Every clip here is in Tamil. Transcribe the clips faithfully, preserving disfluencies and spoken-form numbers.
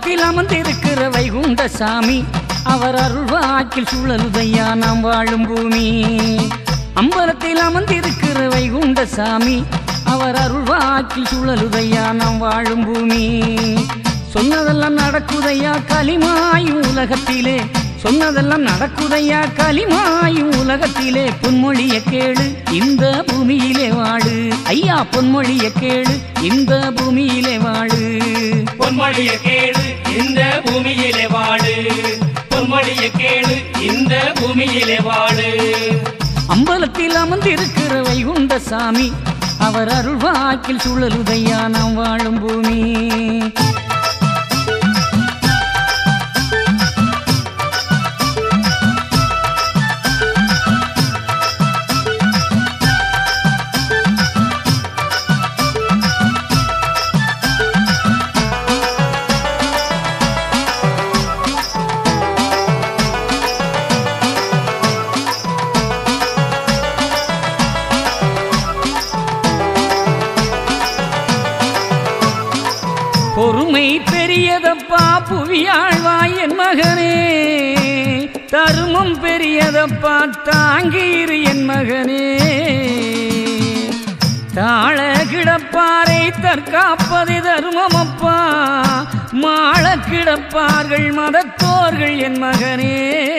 அம்பலத்தில் அமர்ந்திருக்கிற வைகுண்ட சாமி அவர் அருள்வாக்கில் சுழலுதையா நாம் வாழும் பூமி. அம்பலத்தில் அமர்ந்திருக்கிற வைகுண்ட சாமி அவர் அருள்வாக்கில் சுழலுதையா நாம் வாழும் பூமி. சொன்னதெல்லாம் நடக்குதையா களிமாயும் உலகத்திலே, சொன்னதெல்லாம் நடக்குதையா களிமாயும் உலகத்திலே. பொன்மொழிய கேளு இந்த பூமியிலே வாழு ஐயா, பொன்மொழிய கேளு இந்த பூமியிலே வாழு. பொன்மொழிய கேளு இந்த பூமியிலே வாழு, பொன்மொழிய கேளு இந்த பூமியிலே வாழு. அம்பலத்தில் அமர்ந்திருக்கிற வைகுண்ட சாமி அவர் அருள்வாக்கில் சுழலுதையா நாம் வாழும் பூமி. பொறுமை பெரியதப்பா புவியாழ்வாய் என் மகனே, தருமம் பெரியதப்பா தாங்கீரு என் மகனே. தாழ கிடப்பாரை தற்காப்பது தருமமப்பா, மாள கிடப்பார்கள் மதத்தோர்கள் என் மகனே.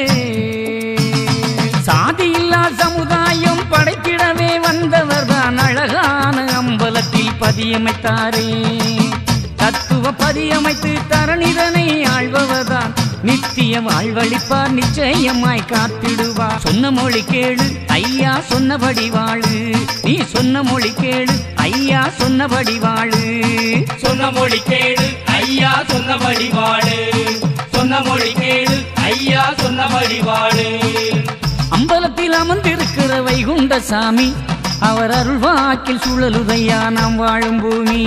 சாதியில்லா சமுதாயம் படைத்திடவே வந்தவர்தான் அழகான அம்பலத்தில் பதியமைத்தாரே. தத்துவ பதியமைத்து தரணிதனை ஆழ்பவர்தான் நித்திய வாழ்வழிப்பார், நிச்சயமாய் காத்திடுவார். சொன்ன மொழி கேளு ஐயா சொன்னபடி வாழு, நீ சொன்ன மொழி கேளு ஐயா சொன்னபடி வாழு. சொன்ன மொழி கேளு ஐயா சொன்னபடி வாழு, சொன்ன மொழி கேளு ஐயா சொன்னபடி வாழு. அம்பலத்தில் அமர்ந்திருக்கிற வைகுண்ட சாமி அவர் அருள்வாக்கில் சுழலுதையா நாம் வாழும் பூமி.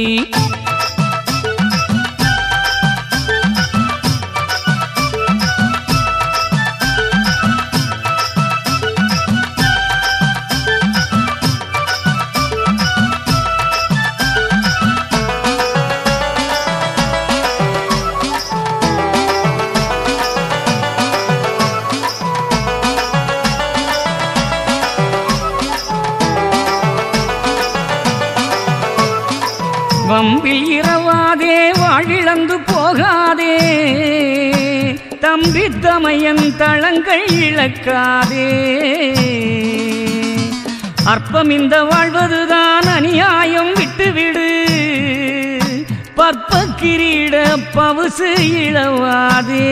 வம்பில் இரவாதே வாழிழந்து போகாதே, தம்பி தமையன் தளங்கள் இழக்காதே. அற்பம் இந்த வாழ்வதுதான் அநியாயம் விட்டுவிடு, பற்ப கிரீட பவுசு இழவாதே.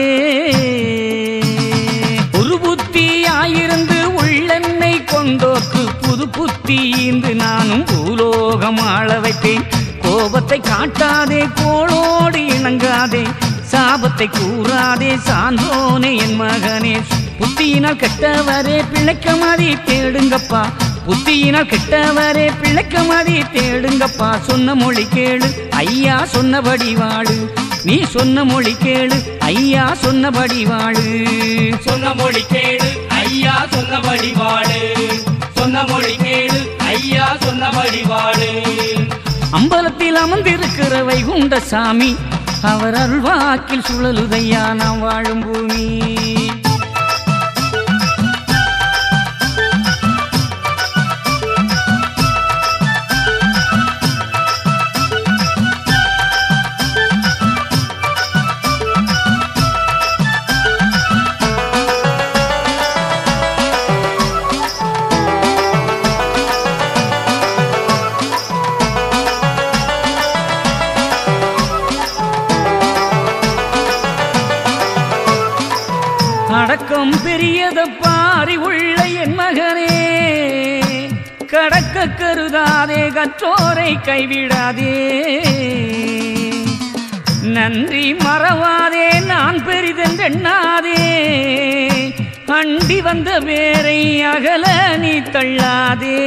ஒரு புத்தியாயிருந்து உள்ளெண்ணை கொண்டோர்க்கு புது புத்தி இன்று நானும் பூலோகம் ஆள வைத்தேன். கோபத்தை காட்டாதே கோளோடு இணங்காதே, சாபத்தை கூறாதே சான்றோனே என் மகனே. புத்தியினால் கெட்டவரே பிழைக்க மதி தேடுங்கப்பா, புத்தியினால் கெட்டவரே பிழைக்க மதி தேடுங்கப்பா. சொன்ன மொழி கேளு ஐயா சொன்னபடி வாழு, நீ சொன்ன மொழி கேளு ஐயா சொன்னபடி வாழு. சொன்ன மொழி கேளு ஐயா சொன்னபடி வாழு, சொன்ன மொழி கேளு ஐயா சொன்னபடி வாழு. அம்பலத்தில் அமர்ந்திருக்கிற வைகுண்ட சாமி அவர் அருள்வாக்கில் சுழலுதையா நாம் வாழும் பூமி. அடக்கம் பெரியதப்பா அறிவுள்ள என் மகனே, கடக்க கருதாதே கற்றோரை கைவிடாதே. நன்றி மறவாதே நான் பெரிதென்றெண்ணாதே, அண்டி வந்த பேரை அகல நீ தள்ளாதே.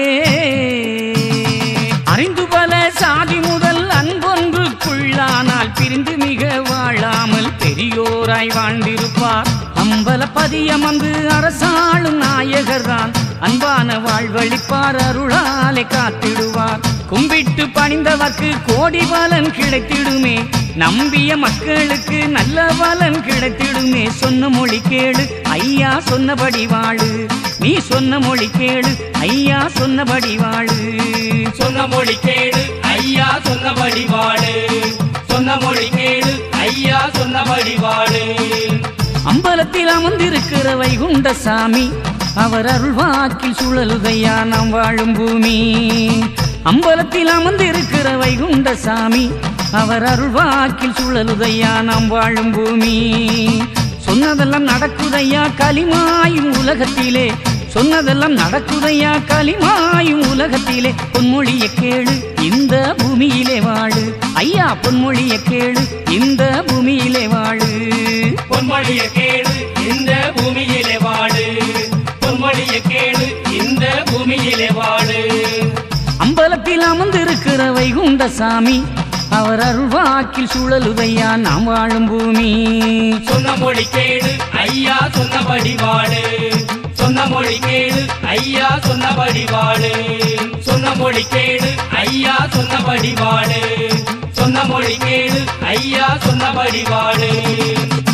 அறிந்து பல சாதி முதல் அன்பொன்றுக்குள்ளானால் பிரிந்து மிக வாழாமல் பெரியோராய் வாழ்ந்திருப்பார். அம்பலப்பதியம் வந்து அரசாளும் நாயகர் தான் அன்பான வாழ்வழிப்பார் அருளாலே காத்திடுவார் கும்பிட்டு பணிந்தவர்க்கு கோடி பலன் கிடைத்திடுமே நம்பிய மக்களுக்கு நல்ல பலன் கிடைத்திடுமே சொன்ன மொழி கேளு ஐயா சொன்னபடி வாழு நீ சொன்ன மொழி கேளு ஐயா சொன்னபடி வாழு சொன்ன மொழி கேளு ஐயா சொன்னபடி வாழு சொன்ன மொழி கேளு ஐயா சொன்னபடி வாழு அம்பலத்தில் அமர்ந்திருக்கிற வைகுண்ட சாமி அவர் அருள் வாக்கில் சுழலுதையா நாம் வாழும் பூமி அம்பலத்தில் அமர்ந்திருக்கிற வைகுண்ட சாமி அவர் அருள் வாக்கில் சுழலுதையா நாம் வாழும் பூமி சொன்னதெல்லாம் நடக்குதையா களிமாயும் உலகத்திலே சொன்னதெல்லாம் நடக்குதையா களிமாயும் உலகத்திலே பொன்மொழிய கேளு இந்த பூமியிலே வாழு ஐயா பொன்மொழிய கேளு இந்த பூமியிலே வாழு பொன்மொழிய கேளு இந்த பூமியிலே வாழு பொன்மொழிய கேளு இந்த பூமியிலே வாழு அம்பலத்தில் அமர்ந்திருக்கிற வைகுண்ட சாமி அவர் அருள்வாக்கில் சுழலுதையா நாம் வாழும் பூமி சொன்ன மொழி கேளு ஐயா சொன்னபடி வாழு சொன்ன மொழி கேளு ஐயா சொன்னபடி வாழு சொன்ன மொழி கேளு ஐயா சொன்னபடி வாழு சொன்ன மொழி கேளு ஐயா சொன்னபடி வாழு